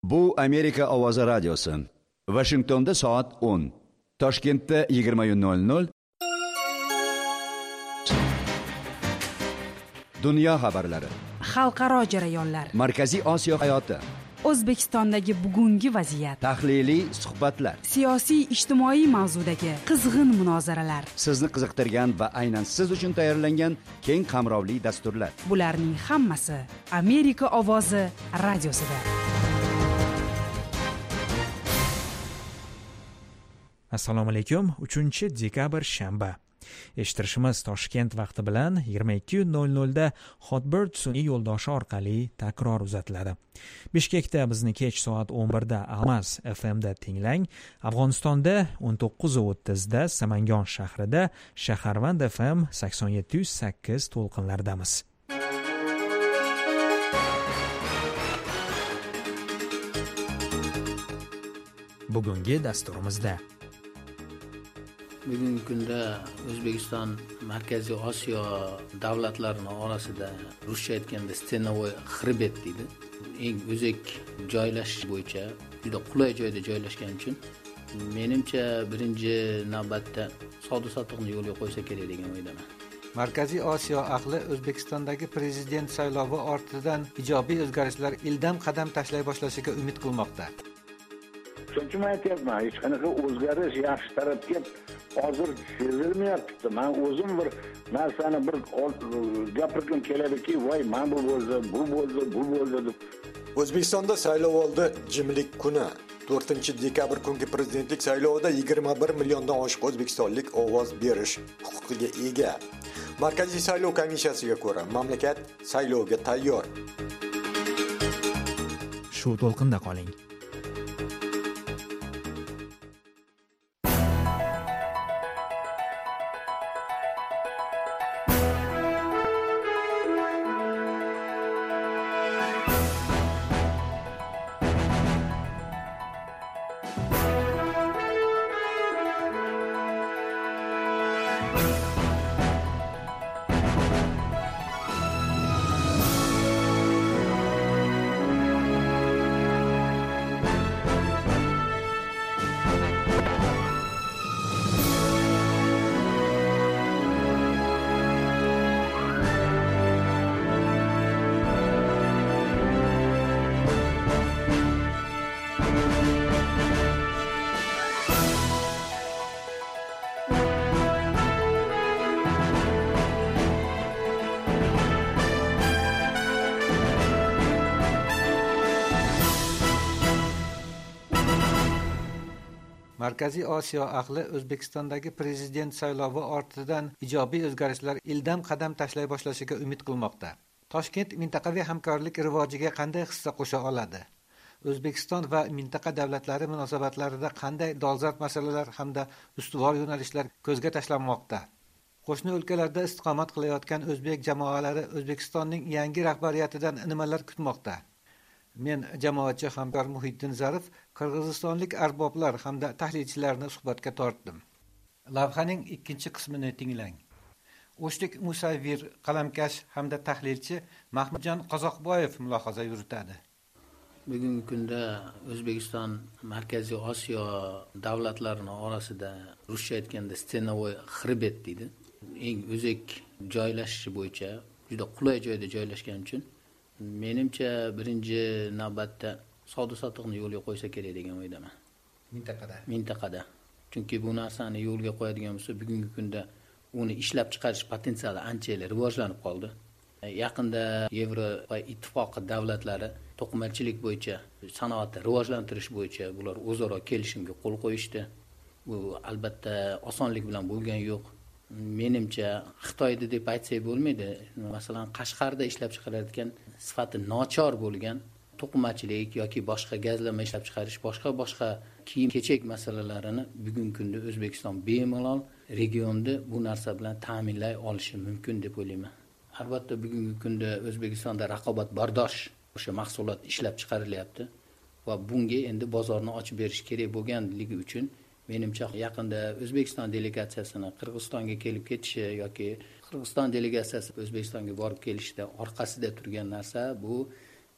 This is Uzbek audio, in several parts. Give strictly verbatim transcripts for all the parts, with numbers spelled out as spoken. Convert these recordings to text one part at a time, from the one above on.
Bu Amerika Ovozi radiosi. Washingtonda soat o'n. Toshkentda yigirma nol nol. Dunyo xabarlari. Xalqaro jarayonlar. Markaziy Osiyo hayoti. O'zbekistondagi bugungi vaziyat. Tahliliy suhbatlar. Siyosiy ijtimoiy mavzudagi qizg'in munozaralar. Sizni qiziqtirgan va aynan siz uchun tayyorlangan keng qamrovli dasturlar. Bularning hammasi Amerika Ovozi radiosida. Assalomu alaykum. uchinchi dekabr shanba. Eshittirishimiz Toshkent vaqti bilan yigirma ikki nol nol da Hotbird sun'iy yo'ldoshi orqali takror uzatiladi. Bishkekda bizni kech soat o'n birda Almas F M da tinglang. Afg'onistonda o'n to'qqiz o'ttiz da Samangon shahrida Shaharvand F M sakson yetti yuz sakkiz to'lqinlardamiz. Bugungi dasturimizda Bugungi kunda O'zbekiston Markaziy Osiyo davlatlarining orasida ruscha aytganda stenovoy xrебет deydi. Eng o'zak joylashish bo'yicha juda qulay joyda joylashgani uchun menimcha birinchi navbatda savdo-sotiqni yo'lga qo'ysa kerak degan o'ydaman. Markaziy Osiyo ahli O'zbekistondagi prezident saylovi ortidan ijobiy o'zgarishlar ildam qadam tashlay boshlashiga umid qilmoqda. Chunki aytyapman, hech qanaqa o'zgarish yaxshi tarafga hozir sezilmayapti. Men o'zim bir narsani bir gapirgim keladiki, voy, men bu bo'ldi, bu bo'ldi, bu bo'ldi deb. O'zbekistonda saylovoldi jimlik kuni. to'rtinchi dekabr kungi prezidentlik saylovida yigirma bir milliondan oshiq o'zbekistonlik ovoz berish huquqiga ega. Markaziy saylov komissiyasiga ko'ra, mamlakat saylovga tayyor. Shu to'lqinda qoling. Markaziy Osiyo ahli O'zbekistondagi prezident saylovi ortidan ijobiy o'zgarishlar ildam qadam tashlay boshlashiga umid qilmoqda. Toshkent mintaqaviy hamkorlik rivojiga qanday hissa qo'sha oladi? O'zbekiston va mintaqa davlatlari munosabatlarida qanday dolzarb masalalar hamda ustuvor yo'nalishlar ko'zga tashlanmoqda? Qo'shni o'lkalarda istiqomat qilayotgan o'zbek jamoalari O'zbekistonning yangi rahbariyatidan nimalar kutmoqda? Men jamoatchi hamkor Muhiddin Zarif qirg'izistonlik arboblar hamda tahlilchilarni suhbatga tortdim. Lavhaning ikkinchi qismini tinglang. O'shlik Musavvir, qalamkash hamda tahlilchi Mahmudjon Qozoqboyev mulohaza yuritadi. Bugungi kunda O'zbekiston Markaziy Osiyo davlatlarining orasida ruscha aytganda stenovoy xrебет deydi. Eng o'zak joylashish bo'yicha juda qulay joyda joylashgani uchun menimcha birinchi navbatda savdo-sotiqni yo'lga qo'ysa kerak degan o'ydaman. Mintaqada. Mintaqada. Chunki bu narsani yo'lga qo'yadigan bo'lsa, bugungi kunda uni ishlab chiqarish potensiali anchalik rivojlanib qoldi. Yaqinda Yevropa ittifoqi davlatlari to'qimachilik bo'yicha, sanoatni rivojlantirish bo'yicha bular o'zaro kelishimga qo'l qo'yishdi. Bu albatta osonlik bilan bo'lgani yo'q. Menimcha Xitoyda deb aytsak bo'lmaydi. Masalan, Qashqarda ishlab chiqarayotgan sifati nochor bo'lgan to'qimachilik yoki boshqa gazlama ishlab chiqarish, boshqa-boshqa kiyim-kechak masalalarini bugungi kunda O'zbekiston bemalol regionda bu narsa bilan ta'minlay olishi mumkin deb o'ylayman. Albatta bugungi kunda O'zbekistonda raqobatbardosh o'sha mahsulot ishlab chiqarilyapti va bunga endi bozorni ochib berish kerak bo'lganligi uchun menimcha yaqinda O'zbekiston delegatsiyasini Qirg'izistonga kelib ketishi yoki Qirg'iziston delegatsiyasi O'zbekistonga borib kelishda orqasida turgan narsa bu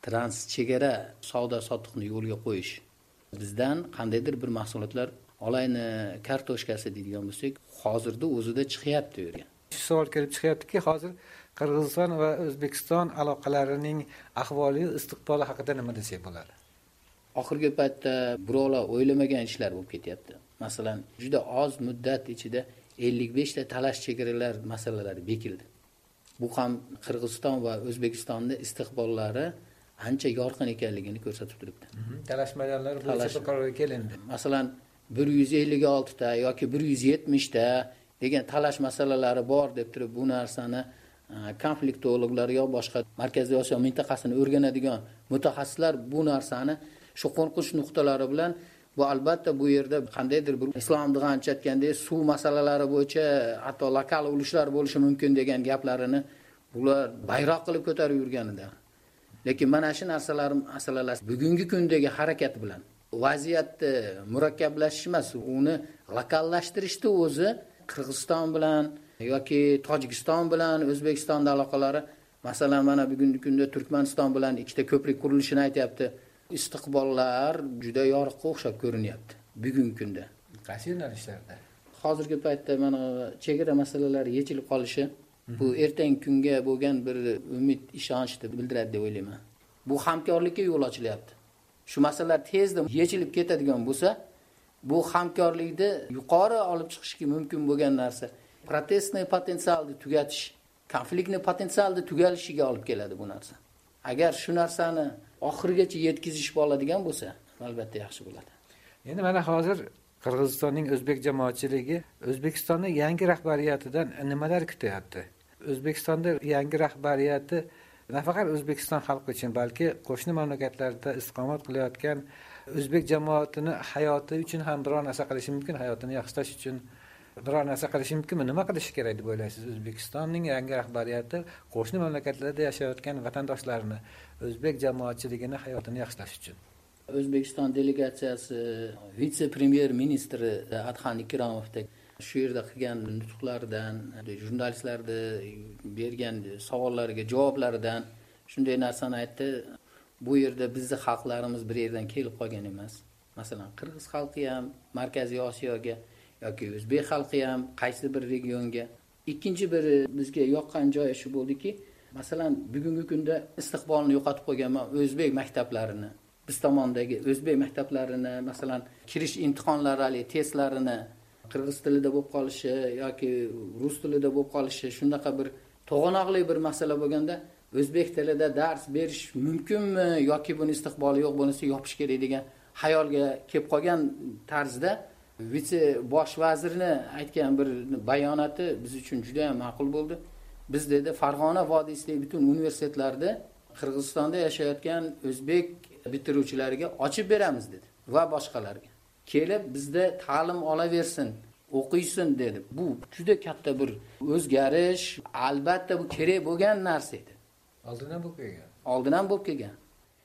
trans chegara savdo sotiqni yo'lga qo'yish, bizdan qandaydir bir mahsulotlar olayni kartoshkasi deydigan bo'lsak, hozirda o'zida chiqyapti u yerga. Savol kelib chiqyaptiki, hozir Qirg'iziston va O'zbekiston aloqalarining ahvoli, istiqboli haqida nima desak bo'ladi? Oxirgi paytda birovlar o'ylamagan ishlar bo'lib ketyapti. Masalan, juda oz muddat ichida ellik besh ta talash chegaralar masalalari bekildi. Bu ham Qirg'iziston va O'zbekistonning istiqbollari ancha yorqin ekanligini ko'rsatib turibdi. Talash maydonlari bo'yicha qarorga kelindi. Masalan, bir yuz ellik olti ta yoki bir yuz yetmish ta degan talash masalalari bor deb turib, bu narsani konfliktologlar yo boshqa Markaziy Osiyo mintaqasini o'rganadigan mutaxassislar bu narsani shu qo'rqish nuqtalari bilan, bu albatta bu yerda qandaydir bir islom dig'ancha aytgandek suv masalalari bo'yicha hatto lokal urushlar bo'lishi mumkin degan gaplarini bular bayroq qilib ko'tarib yurganida. Lekin mana shu narsalar masalalar bugungi kundagi harakat bilan vaziyatni murakkablashish emas, uni lokallashtirishni o'zi Qirg'iziston bilan yoki Tojikiston bilan O'zbekiston aloqalari, masalan mana bugungi kunda Turkmaniston bilan ikkita ko'prik qurilishini aytayapti. Istiqbollar juda yorqin o'xshab ko'rinyapti bugungi kunda. Qaysi yo'nalishlarda? Hozirgi paytda mana chegara masalalari yechilib qolishi bu ertangi kunga bo'lgan bir umid, ishonchni bildiradi deb o'ylayman. Bu hamkorlikka yo'l ochilyapti. Shu masalalar tezda yechilib ketadigan bo'lsa, bu hamkorlikni yuqori olib chiqishga mumkin bo'lgan narsa protestni potensialni tugatish, konfliktni potensialni tugalishiga olib keladi bu narsa. Agar shu narsani oxirigacha yetkazish bo'ladigan bo'lsa, albatta yaxshi bo'ladi. Endi mana hozir Qirg'izistonning o'zbek jamoatchiligi O'zbekistonning yangi rahbariyatidan nimalar kutyapti? O'zbekistonda yangi rahbariyati nafaqat O'zbekiston xalqi uchun, balki qo'shni mamlakatlarda istiqomat qilayotgan o'zbek jamoatini hayoti uchun ham biror narsa qilishi mumkin, hayotini yaxshilash uchun biror narsa qilishi mumkinmi? Nima qilish kerak deb o'ylaysiz? O'zbekistonning yangi rahbariyati qo'shni mamlakatlarda yashayotgan vatandoshlarni, o'zbek jamoatchiligini hayotini yaxshilash uchun. O'zbekiston delegatsiyasi vitse-premyer ministri Adhan Ikromovdek shu yerda qilgan nutqlaridan, jurnalistlarga bergan savollariga javoblaridan shunday narsani aytdi. Bu yerda bizning xalqlarimiz bir yerdan kelib qolgan emas. Masalan, Qirg'iz xalqi ham Markaziy Osiyoga yoki o'zbek xalqi ham qaysi bir regionga. Ikkinchi bir bizga yoqqan joyi shu bo'ldiki, masalan, bugungi kunda istiqbolni yo'qotib qo'ygan o'zbek maktablarini, biz tomondagi o'zbek maktablarini, masalan, kirish imtihonlari, testlarini qirg'iz tilida bo'lib qolishi yoki rus tilida bo'lib qolishi, shunaqa bir to'g'anoqli bir masala bo'lganda o'zbek tilida dars berish mumkinmi yoki buni istiqboli yo'q bo'lsa yopish kerak degan xayolga kelib qolgan tarzda vitse bosh vazirni aytgan bir bayonoti biz uchun juda ham ma'qul bo'ldi. Biz dedi Farg'ona vodiysidagi butun universitetlarda Qirg'izistonda yashayotgan o'zbek bitiruvchilariga ochib beramiz dedi va boshqalarga. Kelib bizda ta'lim olaversin, o'qiysin dedi. Bu juda katta bir o'zgarish, albatta bu kerak bo'lgan narsa edi. Oldindan bo'lib kelgan. Oldindan bo'lib kelgan.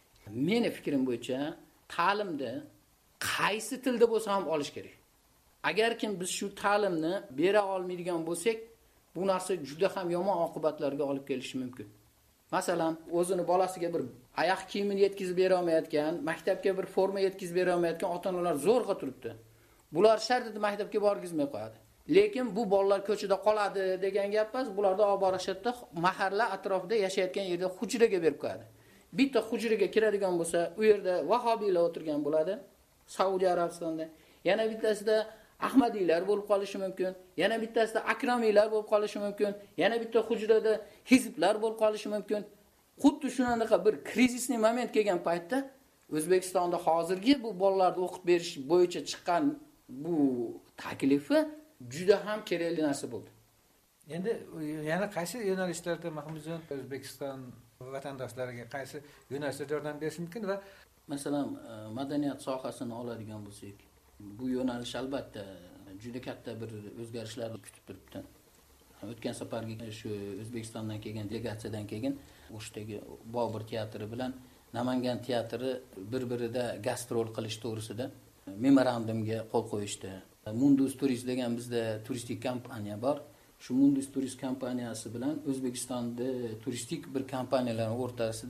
Meni fikrim bo'yicha ta'limda qaysi tilda bo'lsa ham olish kerak. Agar kim biz shu ta'limni bera olmaydigan bo'lsak, bu narsa juda ham yomon oqibatlarga olib kelishi mumkin. Masalan, o'zini bolasiga bir oyoq kiyimini yetkazib bera olmayotgan, maktabga bir forma yetkazib bera olmayotgan ota-onalar zo'rg'a turibdi. Bular shartida maktabga borgizmay qo'yadi. Lekin bu bolalar ko'chada qoladi degan gap emas. Bularda olib borishda mahalla atrofida yashayotgan yerda hujraga berib qo'yadi. Bitta hujraga kiradigan bo'lsa, u yerda vahobiylar o'tirgan bo'ladi, Saudiya Arabistonda. Yana bittasida Ahmadiylar bo'lib qolishi mumkin, yana bittasida Akramiylar bo'lib qolishi mumkin, yana bitta hujrada hizblar bo'lib qolishi mumkin. Xuddi shunaqa bir krizisli moment kelgan paytda O'zbekistonda hozirgi bu bolalarni o'qib berish bo'yicha chiqqan bu taklifi juda ham kerakli narsa bo'ldi. Endi yana qaysi yo'nalishlarda Mahmudjon O'zbekiston vatandoshlariga qaysi yo'nalishlarda yordam berish mumkin va masalan madaniyat sohasini oladigan bo'lsak, bu yo'nalish albatta juda katta bir o'zgarishlarni kutib turibdi. O'tgan safargi shu O'zbekistondan kelgan delegatsiyadan keyin o'shdagi Bobur teatri bilan Namangan teatri bir-birida gastrol qilish to'g'risida memorandumga qo'l qo'yishdi. Mundus Turist degan bizda turistik kompaniya bor. Shu Mundus Turist kompaniyasi bilan O'zbekistonda turistik bir kompaniyalar o'rtasida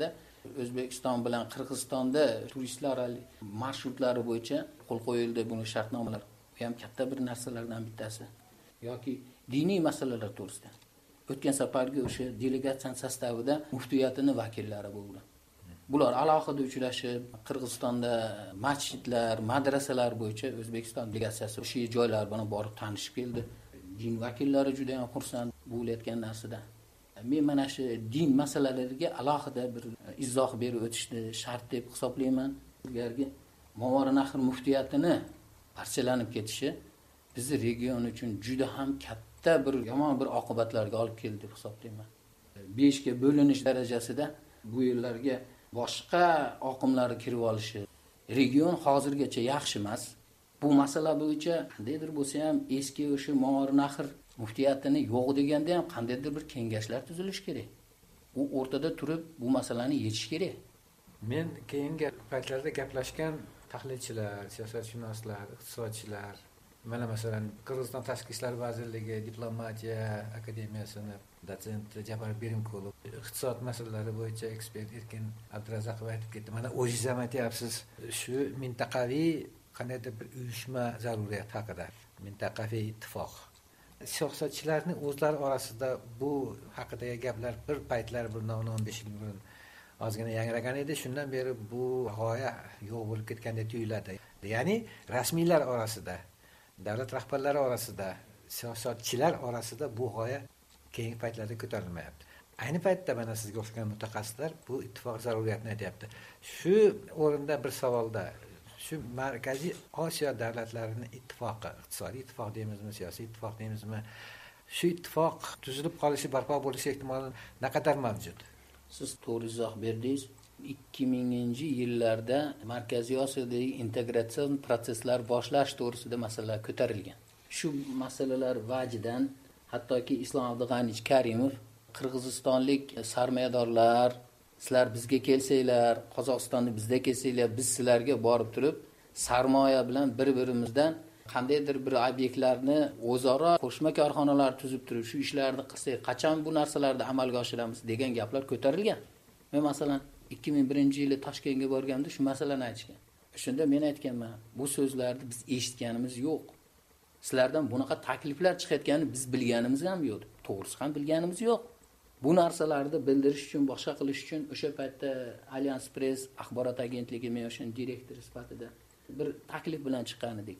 O'zbekiston bilan Qirg'izistonda turistlar marshrutlari bo'yicha qo'l qo'yildi buni shartnomalar. Bu ham katta bir narsalardan bittasi. Yoki diniy masalalar to'g'risida. O'tgan safargi o'sha delegatsiya sostavida muftiyatining vakillari bo'ldi. Bular alohida uchrashib, Qirg'izistonda masjidlar, madrasalar bo'yicha O'zbekiston delegatsiyasi o'sha joylar bilan borib tanishib keldi. Din vakillari juda ham xursand bo'layotgan narsada. Men mana shu din masalalariga alohida bir izoh berib o'tishni shart deb hisoblayman. Ilgarigi Movarounnahr muftiyatini parchalanib ketishi bizning region uchun juda ham katta bir yomon bir oqibatlarga olib keldi deb hisoblayman. besh ga bo'linish darajasida bu yerlarga boshqa oqimlar kirib olishi, region hozirgacha yaxshi emas. Bu masala bo'yicha qandaydir bo'lsa ham eski o'sha Movarounnahr muftiyatini yo'q deganda ham qandaydir bir kengashlar tuzilish kerak. U o'rtada turib bu masalani yechish kerak. Men keyingi paytlarda gaplashgan tahlilchilar, siyosatshunoslar, iqtisodchilar, mana masalan Qirg'iziston Tashqi ishlar vazirligi diplomatiya akademiyasini dotsenti Jabr Berimkulov, iqtisod masalalari bo'yicha ekspert Erkin Abdurazaqov aytib ketdi. Mana o'zingiz ham aytyapsiz, shu mintaqaviy qandaydir bir uyushma zaruriyati haqida, mintaqaviy ittifoq. Siyosatchilarning o'zlari orasida bu haqidagi gaplar bir paytlar bir o'n besh yil burun ozgina yangragan edi. Shundan beri bu g'oya yo'q bo'lib ketgandek tuyuladi. Ya'ni rasmiylar orasida, davlat rahbarlari orasida, siyosatchilar orasida bu g'oya keyingi paytlarda ko'tarilmayapti. Ayni paytda mana sizga o'xshagan mutaxassislar bu ittifoq zaruriyatini aytyapti. Shu o'rinda bir savolda, shu Markaziy Osiyo davlatlarining ittifoqi, iqtisodiy ittifoq deymizmi, siyosiy ittifoq deymizmi, shu ittifoq tuzilib qolishi, barpo bo'lishi ehtimoli naqadar mavjud? Siz to'g'ri izoh berdingiz. ikki minginchi yillarda Markaziy Osiyodagi integratsion proseslar boshlash to'g'risida masalalar ko'tarilgan. Shu masalalar vajidan hattoki Islom Abdug'anich Karimov qirg'izistonlik sarmoyadorlar, sizlar bizga kelsanglar, Qozog'istonni bizda kelsanglar, biz sizlarga borib turib sarmoya bilan bir-birimizdan qandaydir bir obyektlarni o'zaro qo'shma korxonalar tuzib turib shu ishlarni qilsak, qachon bu narsalarni amalga oshiramiz degan gaplar ko'tarilgan. Men masalan ikki ming birinchi yili Toshkentga borganimda shu masalani aytishgan. Shunda men aytganman, bu so'zlarni biz eshitganimiz yo'q. Sizlardan bunaqa takliflar chiqayotganini biz bilganimiz ham yo'q. To'g'risi ham bilganimiz yo'q. Bu narsalarni bildirish uchun, boshqa qilish uchun o'sha paytda Allianz Press axborot agentligi men o'sha direktor sifatida bir taklif bilan chiqqan edik.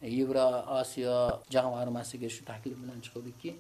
Yevroosiyo jamg'armasiga shu taklif bilan chiqdikki,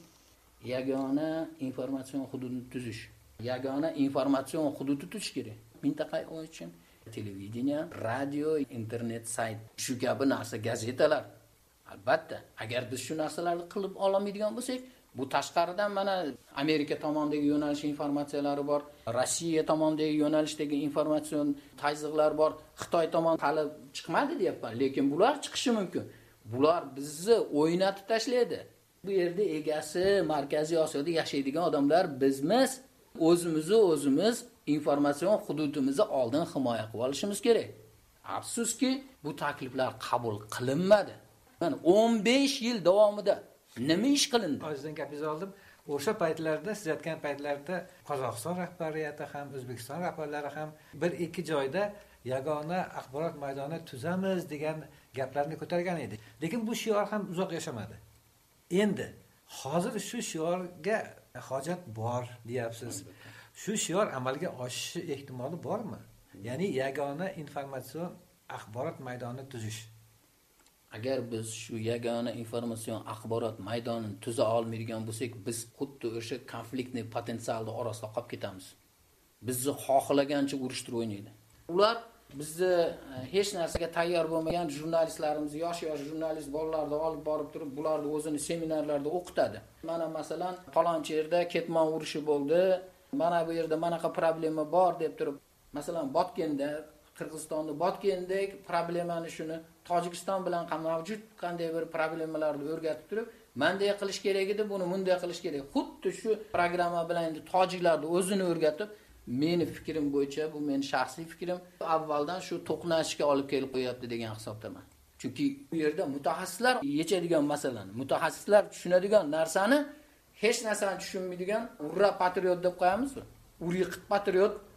yagona informatsion hududni tuzish, yagona informatsion hududi tuzish kerak. Mintaqa uchun televideniya, radio, internet sayt, shu kabi narsa, gazetalar. Albatta, agar biz shu narsalarni qilib olmaydigan bo'lsak, bu tashqaridan mana Amerika tomondagi yo'nalish informatsiyalari bor, Rossiya tomondagi yo'nalishdagi informatsion tayziqlar bor, Xitoy tomon hali chiqmadi deyapman, lekin bular chiqishi mumkin. Bular bizni o'ynatib tashlaydi. Bu yerda egasi Markaziy Osiyoda yashaydigan odamlar bizmiz. O'zimizni o'zimiz informatsion hududimizni oldin himoya qilib olishimiz kerak. Afsuski, bu takliflar qabul qilinmadi. Mana o'n besh yil davomida nima ish qilindi? Hozirdan gapingizni oldim. O'sha paytlarda, siz aytgan paytlarda Qozog'iston rahbariyati ham, O'zbekiston rahbarlari ham bir ikki joyda yagona axborot maydoni tuzamiz degan gaplarni ko'targan edi. Lekin bu shior ham uzoq yashamadi. Endi hozir shu shiorga hojat bor deyapsiz. Shu shior amalga oshishi ehtimoli bormi? Ya'ni yagona informatsion axborot maydoni tuzish. Agar biz shu yagona informatsion axborot maydonini tuza olmaydigan bo'lsak, biz xuddi o'sha konfliktni potensialni orasida qolib ketamiz. Bizni xohlagancha urushtirib o'ynaydi. Ular bizni hech narsaga tayyor bo'lmagan jurnalistlarimiz, yosh-yosh jurnalist bolalarni olib borib turib, bularni o'zini seminarlarda o'qitadi. Mana masalan, falonchi yerda ketmon urushi bo'ldi, mana bu yerda manaqa problema bor deb turib, masalan, Botkenda, Qirg'izistonning Botkenidagi problemani shuni Tojikiston bilan ham mavjud qanday bir problemalarni o'rgatib turib, bunday qilish kerak edi, buni bunday qilish kerak. Xuddi shu programma bilan endi tojiklarni o'zini o'rgatib, meni fikrim bo'yicha, bu meni shaxsiy fikrim, avvaldan shu to'qnashishga olib kelib qo'yapti degan hisobdaman. Chunki bu yerda mutaxassislar yechadigan masalani, mutaxassislar tushunadigan narsani hech narsani tushunmaydigan urra patriot deb qo'yamizmi? Uriqit patriot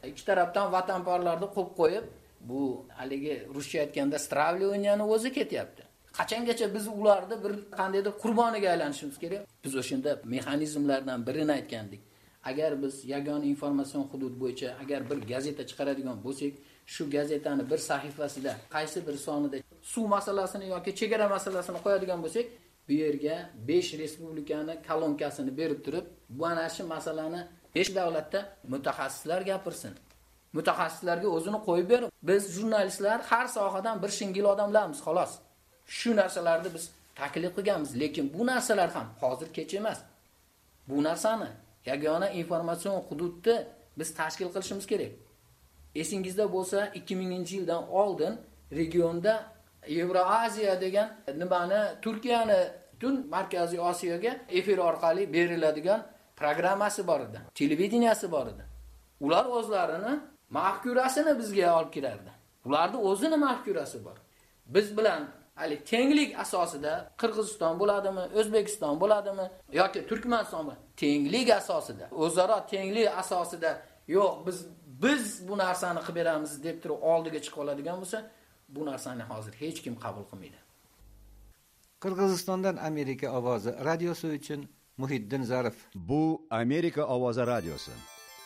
ikki tarafdan vatanparvarlarni qo'yib qo'yib, bu haligi ruscha aytganda stravliyani o'zi ketyapti. Qachongacha biz ularni bir qandaydir qurboniga aylanishimiz kerak? Biz o'shanda mexanizmlardan birini aytgandik. Agar biz yagona informatsion hudud bo'yicha agar bir gazeta chiqaradigan bo'lsak, shu gazetani bir sahifasida qaysi bir sonida suv masalasini yoki chegara masalasini qo'yadigan bo'lsak, bu yerga besh respublikani kolonkasini berib turib, bu ana shu masalani besh davlatda mutaxassislar gapirsin. Mutaxassislarga o'zini qo'yib berib, biz jurnalistlar har sohadan bir shingil odamlarmiz, xolos. Shu narsalarni biz taklif qilganmiz, lekin bu narsalar ham hozir kech emas. Bu narsani yagona informatsion hududni biz tashkil qilishimiz kerak. Esingizda bo'lsa, ikki minginchi yildan oldin regionda Yevroaziya degan nimani Turkiyani butun Markaziy Osiyoga efir orqali beriladigan programmasi bor edi, televideniyasi bor edi. Ular o'zlarini mahkurasini bizga olib kirardi. Ularning o'zini mahkurasi bor. Biz bilan hali tenglik asosida Qirg'iziston bo'ladimi, O'zbekiston bo'ladimi yoki Turkmaniston bo'ladimi? Tenglik asosida, o'zaro tenglik asosida yo'q, biz biz bu narsani qilib beramiz deb turib oldiga chiqib oladigan bo'lsa, bu narsani hozir hech kim qabul qilmaydi. Qirg'izistondan Amerika ovozi radiosi uchun Muhiddin Zarif. Bu Amerika ovozi radiosi.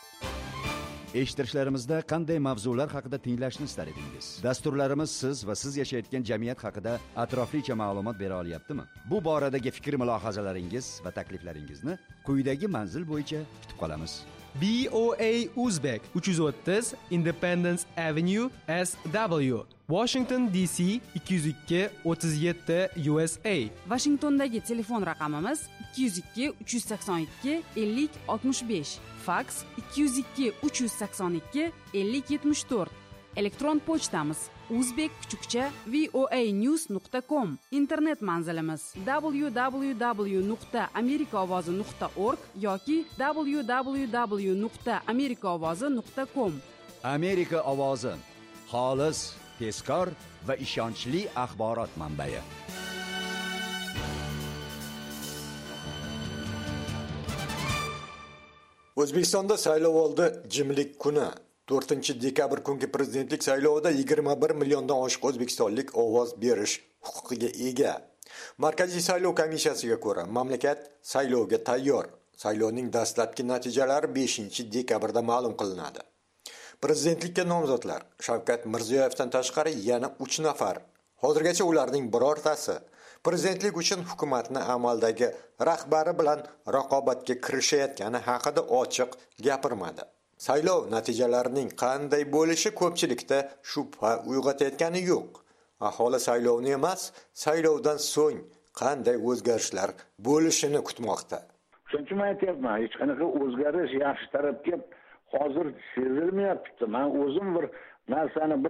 Eshittirishlarimizda qanday mavzular haqida tinglashni istar edingiz? Dasturlarimiz siz va siz yashayotgan jamiyat haqida atroflicha ma'lumot bera olyaptimi? Bu boradagi fikr-mulohazalaringiz va takliflaringizni quyidagi manzil bo'yicha kutib qolamiz. B O A Uzbek uch yuz o'ttiz Independence Avenue S W Washington D C ikki yuz ikki o'ttiz yetti U S A. Washingtondagi telefon raqamimiz ikki yuz ikki uch yuz sakson ikki ellik oltmish besh, faks ikki yuz ikki uch yuz sakson ikki ellik yetmish to'rt. Elektron pochtamiz uzbek kuchukcha voanews nuqta com. Internet manzilimiz w w w nuqta amerikaovozi nuqta org yoki w w w nuqta amerikaovozi nuqta com. Amerika ovozi, xolis, tezkor va ishonchli axborot manbai. O'zbekistonda saylovoldi jimlik kuni. to'rtinchi dekabr kungi prezidentlik saylovida yigirma bir milliondan oshiq o'zbekistonlik ovoz berish huquqiga ega. Markaziy saylov komissiyasiga ko'ra, mamlakat saylovga tayyor. Saylovning dastlabki natijalari beshinchi dekabrda ma'lum qilinadi. Prezidentlikka nomzodlar Shavkat Mirziyoyevdan tashqari yana uch nafar. Hozirgacha ularning birortasi prezidentlik uchun hukumatni amaldagi rahbari bilan raqobatga kirishayotgani haqida ochiq gapirmadi. Saylov natijalarining qanday bo'lishi ko'pchilikda shubha uyg'otayotgani yo'q. Aholi saylovni emas, saylovdan so'ng qanday o'zgarishlar bo'lishini kutmoqda. Shuning uchun aytyapman, hech qanaqa o'zgarish yaxshi tarafga hozir sezilmayapti. Men o'zim bir narsani bir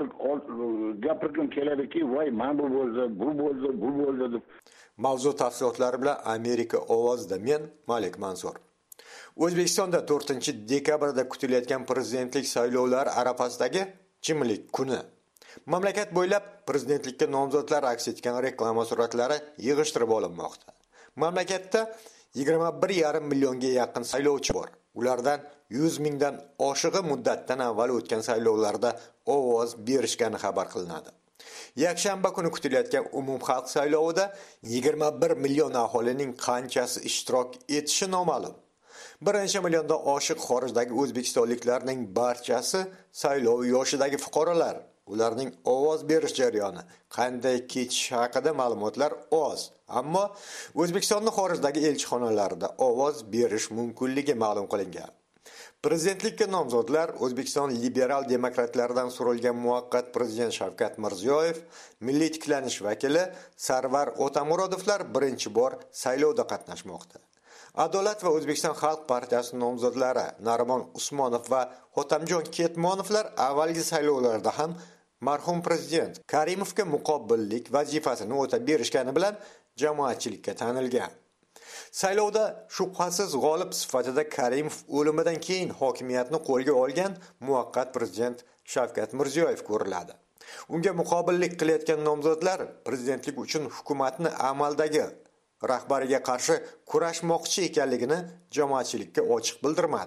gapirgim keladiki, voy, men bu bo'ldi, bu bo'ldi, bu bo'ldi deb. Mavzu tafsilotlari bilan Amerika ovozida men Malik Mansur. O'zbekistonda to'rtinchi dekabrda kutilayotgan prezidentlik saylovlari arafasidagi jimlik kuni. Mamlakat bo'ylab prezidentlikka nomzodlar aks etgan reklama suratlari yig'ishtirib olinmoqda. Mamlakatda yigirma bir yarim millionga yaqin saylovchi bor. Ulardan yuz mingdan oshig'i muddatdan avval o'tgan saylovlarda ovoz berishgani xabar qilinadi. Yakshanba kuni kutilayotgan umumxalq saylovida yigirma bir million aholining qanchasi ishtirok etishi noma'lum. Birinchi milliondan oshiq xorijdagi o'zbekistonliklarning barchasi saylov yoshidagi fuqarolar. Ularning ovoz berish jarayoni qanday kechishi haqida ma'lumotlar oz, ammo O'zbekistonning xorijdagi elchixonalarida ovoz berish mumkinligi ma'lum qilingan. Prezidentlikka nomzodlar O'zbekiston liberal demokratlaridan so'ralgan muvaqqat prezident Shavkat Mirziyoyev, Milliy tiklanish vakili Sarvar Otamurodovlar birinchi bor saylovda qatnashmoqda. Adolat va O'zbekiston Xalq partiyasi nomzodlari Narimon Usmonov va Hotamjon Ketmonovlar avvalgi saylovlarda ham marhum prezident Karimovga muqobillik vazifasini o'tab berishgani bilan jamoatchilikka tanilgan. Saylovda shubhasiz g'olib sifatida Karimov o'limidan keyin hokimiyatni qo'lga olgan muvaqqat prezident Shavkat Mirziyoyev ko'riladi. Unga muqobillik qilayotgan nomzodlar prezidentlik uchun hukumatni amaldagi rahbariga qarshi kurashmoqchi ekanligini jamoatchilikka ochiq bildirmadi.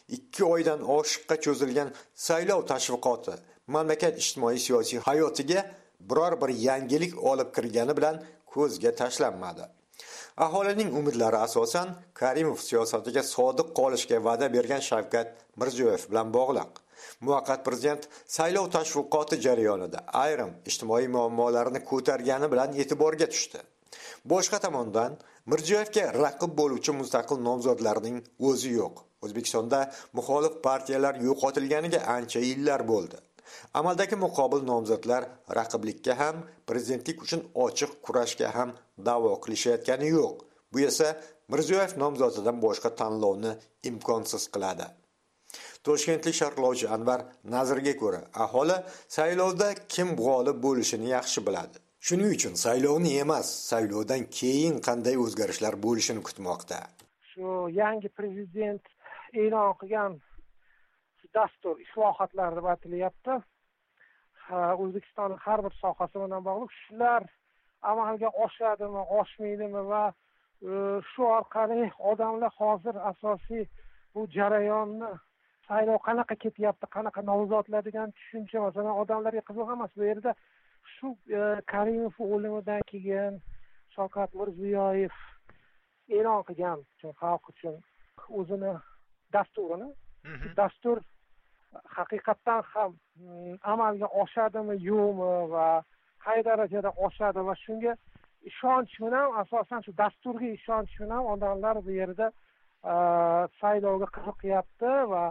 ikki oydan oshiqqa cho'zilgan saylov tashviqoti mamlakat ijtimoiy siyosiy hayotiga biror bir yangilik olib kirgani bilan ko'zga tashlanmadi. Aholining umidlari asosan Karimov siyosatiga sodiq qolishga va'da bergan Shavkat Mirziyoyev bilan bog'liq. Muvaqqat prezident saylov tashviqoti jarayonida ayrim ijtimoiy muammolarni ko'targani bilan e'tiborga tushdi. Boshqa tomondan Mirziyoyevga raqib bo'luvchi mustaqil nomzodlarning o'zi yo'q. O'zbekistonda muxolif partiyalar yo'qotilganiga ancha yillar bo'ldi. Amaldagi muqobil nomzodlar raqiblikka ham, prezidentlik uchun ochiq kurashga ham da'vo qilishayotgani yo'q. Bu esa Mirziyoyev nomzodidan boshqa tanlovni imkonsiz qiladi. Toshkentlik sharhlovchi Anvar Nazirga ko'ra, aholi saylovda kim g'olib bo'lishini yaxshi biladi. Shuning uchun saylovni emas, saylovdan keyin qanday o'zgarishlar bo'lishini kutmoqda. Shu yangi prezident e'lon qilgan dastur islohotlar deb aytilyapti. O'zbekistonning har bir sohasi bilan bog'liq. Shular amalga oshadimi, oshmaydimi va shu orqali odamlar hozir asosiy bu jarayonni saylov qanaqa ketyapti, qanaqa nomzodlar degan tushuncha, masalan, odamlarga qiziq emas. Bu yerda shu Karimov o'limidan keyin Shavkat Mirziyoyev e'lon qilgan xalq uchun o'zini dasturini, dastur haqiqatdan ham amalga oshadimi, yo'qmi va qay darajada oshadi va shunga ishonch bilan, asosan shu dasturga ishonch bilan odamlar bu yerda saylovga qiziqyapti va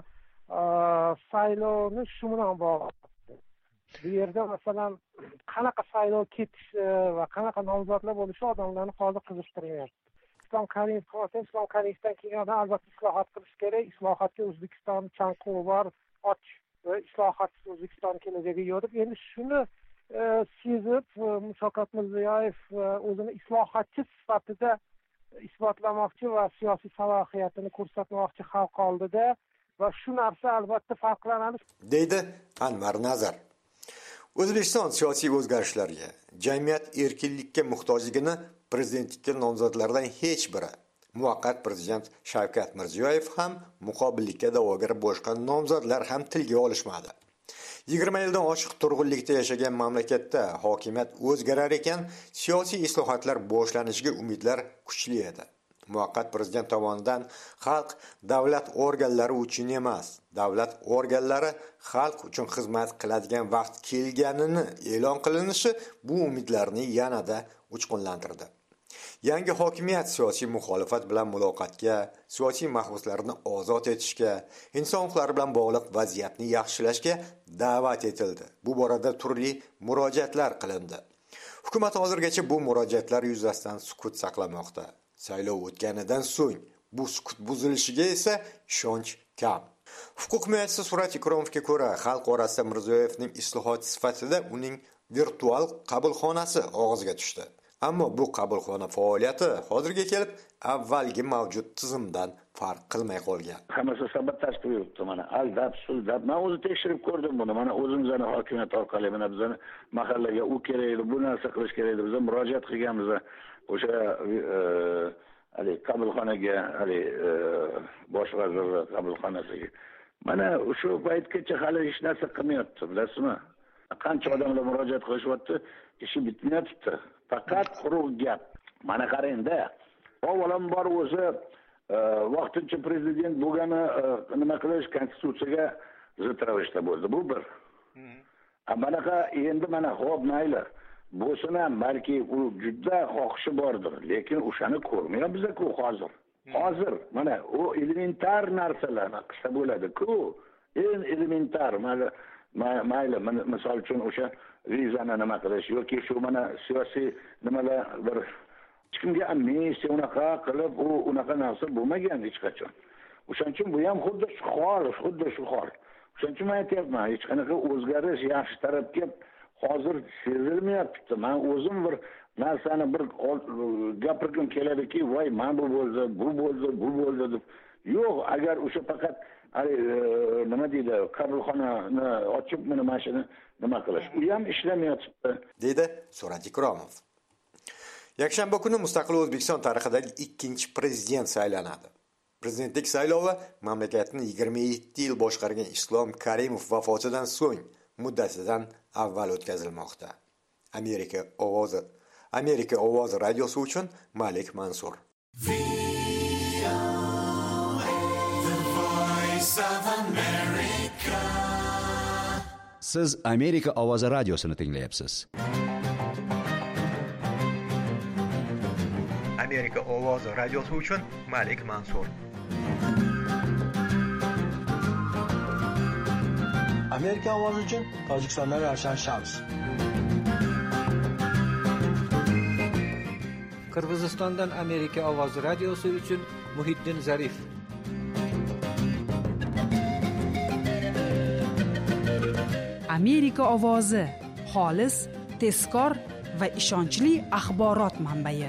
saylovni shu bilan bog'lab. Bu yerda masalan qanaqa saylov ketishi va qanaqa nomzodlar bo'lishi odamlarni hozir qiziqtiryapti. Islom Karimov, Islom Karimovdan keyin albatta islohot qilish kerak. Islohotga O'zbekiston chanqovi bor, och va islohotsiz O'zbekiston kelajagi yo'q deb. Endi shuni sezib Shavkat Mirziyoyev o'zini islohotchi sifatida isbotlamoqchi va siyosiy salohiyatini ko'rsatmoqchi xalq oldida va shu narsa albatta farqlanadi, deydi Anvar Nazar. O'zbekiston siyosiy o'zgarishlarga, jamiyat erkinlikka muhtojligini prezidentlikka nomzodlardan hech biri, muvaqqat prezident Shavkat Mirziyoyev ham, muqobillikka da'vogar boshqa nomzodlar ham tilga olishmadi. yigirma yildan oshiq turg'unlikda yashagan mamlakatda hokimiyat o'zgarar ekan, siyosiy islohotlar boshlanishiga umidlar kuchli edi. Muvaqqat prezident tomonidan xalq davlat organlari uchun emas, davlat organlari xalq uchun xizmat qiladigan vaqt kelganini e'lon qilinishi bu umidlarni yanada uchqunlantirdi. Yangi hokimiyat siyosiy muxolifat bilan muloqotga, siyosiy mahbuslarni ozod etishga, inson huquqlari bilan bog'liq vaziyatni yaxshilashga da'vat etildi. Bu borada turli murojaatlar qilindi. Hukumat hozirgacha bu murojaatlar yuzasidan sukut saqlamoqda. Saylov o'tganidan so'ng bu sukut buzilishiga esa ishonch kam. Huquq himoyachisi Surat Ikromovga ko'ra, xalq orasida Mirziyoyevning islohot sifatida uning virtual qabulxonasi og'izga tushdi. Ammo bu qabulxona faoliyati hozirga kelib avvalgi mavjud tizimdan farq qilmay qolgan. Hammasi sabotaj qilyapti mana. Aldab, suldab. Men o'zi tekshirib ko'rdim buni. Mana o'zimizning hokimiyat orqali mana bizning mahallaga u kerak edi, bu narsa qilish kerak edi. Biz murojaat qilganmiz. O'sha hali qabulxonaga, hali bosh vazir qabulxonasiga. Mana shu paytgacha hali hech narsa qilmayapti, bilasizmi? Qancha odamlar murojaat qilishyapti, ishi bitmayapti. Faqat quruq gap. Mana qarang-da. Avvalambor o'zi vaqtincha prezident bo'lgani nima qilish konstitutsiyaga zid ravishda bo'ldi. Bu bir. Amanaqa endi mana xo'p mayli. Bo'lsin ham balki u juda xohishi bordir, lekin o'shani ko'rmayapmiz-ku hozir. Hozir mana u elementar narsalarni qilsa bo'ladi-ku. Eng elementar mana mayli, misol uchun o'sha vizani nima qilish yoki shu mana siyosiy nimalar bir hech kimga amnistiya unaqa qilib, u unaqa narsa bo'lmagan hech qachon. O'shaning uchun bu ham xuddi shu hol, xuddi shu hol. O'shaning uchun aytyapman, hech qanaqa o'zgarish yaxshi tarafga hozir sezilmayapti. Men o'zim bir narsani bir gapirgim keladiki, voy, men bu bo'ldi, bu bo'ldi, bu bo'ldi deb. Yo'q, agar o'sha faqat nima deydi, qabulxonani ochib meni mashina nima qilish, u ham ishlamayapti, deydi Surat Ikromov. Yakshanba kuni mustaqil O'zbekiston tarixidagi ikkinchi prezident saylanadi. Prezidentlik saylovi mamlakatni yigirma yetti yil boshqargan Islom Karimov vafotidan so'ng muddatidan avval o'tkazilmoqda. Amerika ovozi Amerika ovozi radiosi uchun Malik Mansur. Siz Amerika ovozi radiosini tinglayapsiz. Amerika ovozi radiosi uchun Malik Mansur. Amerika ovozi uchun Tojikistondan Ravshan Shams. Qirg'izistondan Amerika ovozi radiosi uchun Muhiddin Zarif. Amerika ovozi xolis, tezkor va ishonchli axborot manbai.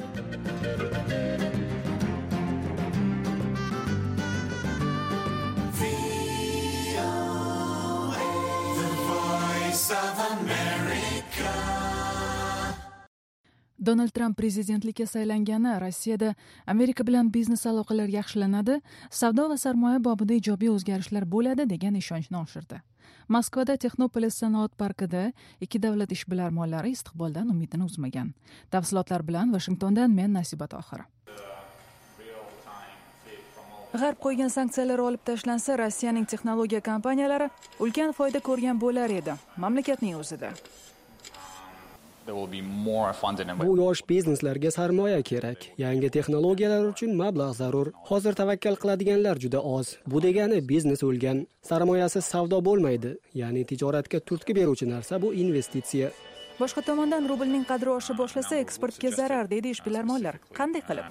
Donald Trump prezidentlikka saylangani Rossiyada Amerika bilan biznes aloqalar yaxshilanadi, savdo va sarmoya bobida ijobiy o'zgarishlar bo'ladi degan ishonchni oshirdi. Moskvada Texnopolis sanoat parkida ikki davlat ishbilarmonlari istiqboldan umidini uzmagan. Tafsilotlar bilan Washingtondan men Nasiba Tohir. G'arb qo'ygan sanksiyalar olib tashlansa, Rossiyaning texnologiya kompaniyalari ulkan foyda ko'rgan bo'lar edi, mamlakatning o'zida. Bu yosh bizneslarga sarmoya kerak. Yangi texnologiyalar uchun mablag' zarur. Hozir tavakkal qiladiganlar juda oz. Bu degani biznes o'lgan. Sarmoyasiz savdo bo'lmaydi. Ya'ni tijoratga turtki beruvchi narsa bu investitsiya. Boshqa tomondan rublning qadri osha boshlasa, eksportga zarar deydi ishbilarmonlar. Qanday qilib?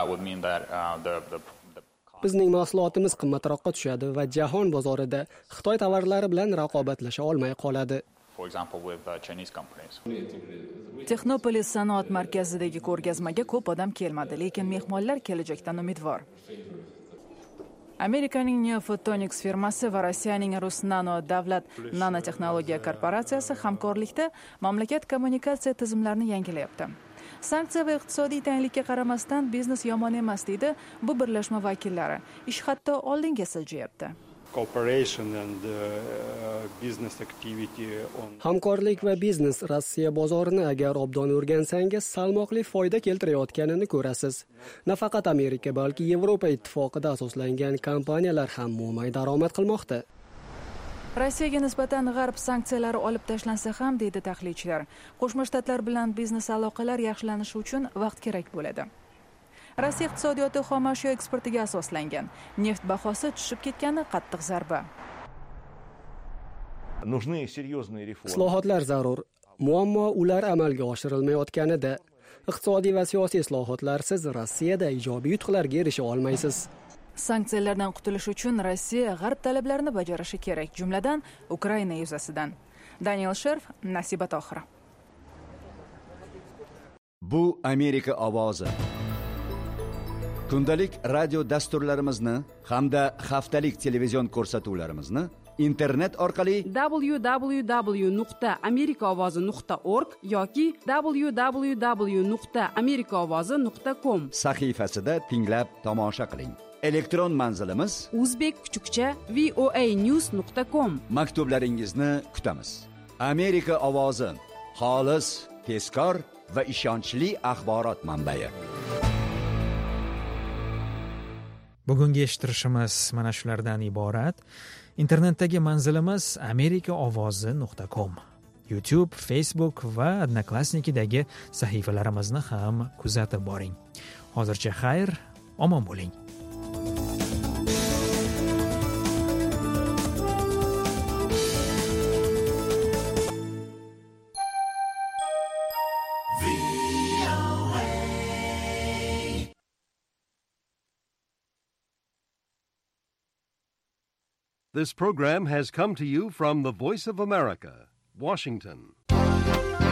Bizning mahsulotimiz qimmatroqqa tushadi va jahon bozorida Xitoy tovarlari bilan raqobatlasha olmay qoladi. Texnopolis sanoat markazidagi ko'rgazmaga ko'p odam kelmadi, lekin mehmonlar kelajakdan umidvor. Amerikaning Neophotonics firmasi va Rossiyaning Rusnano davlat nanotexnologiya korporatsiyasi hamkorlikda mamlakat kommunikatsiya tizimlarini yangilayapti. Sanksiya va iqtisodiy tanglikka qaramasdan biznes yomon emas deydi bu birlashma vakillari. Ish hatto oldinga siljayapti. Hamkorlik va biznes Rossiya bozorini agar obdon o'rgansangiz, salmoqli foyda keltirayotganini ko'rasiz. Nafaqat Amerika, balki Yevropa ittifoqida asoslangan kompaniyalar ham mo'may daromad qilmoqda. Rossiyaga nisbatan g'arb sanksiyalari olib tashlansa ham, deydi tahlilchilar, Qo'shma Shtatlar bilan biznes aloqalar yaxshilanishi uchun vaqt kerak bo'ladi. Rossiya iqtisodiyoti xom ashyo eksportiga asoslangan. Neft bahosi tushib ketgani qattiq zarba. Islohotlar zarur. Muammo ular amalga oshirilmayotganida. Iqtisodiy va siyosiy islohotlarsiz Rossiyada ijobiy yutuqlarga erisha olmaysiz. Sanksiyalardan qutulish uchun Rossiya g'arb talablarini bajarishi kerak, jumladan Ukraina yuzasidan. Daniel Sherf, Nasiba Tohir. Bu Amerika ovozi. Kundalik radio dasturlarimizni hamda haftalik televizion ko'rsatuvlarimizni internet orqali w w w nuqta amerika ovozi nuqta org yoki w w w nuqta amerika ovozi nuqta com sahifasida tinglab tomosha qiling. Elektron manzilimiz uzbek kuchukcha voa news nuqta com. Maktublaringizni kutamiz. Amerika ovozi, xolis, tezkor va ishonchli axborot manbai. Bugungi eshittirishimiz mana shulardan iborat. Internetdagi manzilimiz amerika ovozi nuqta com. YouTube, Facebook va Odnoklassnikidagi sahifalarimizni ham kuzatib boring. Hozircha xayr, omon bo'ling. This program has come to you from the Voice of America, Washington.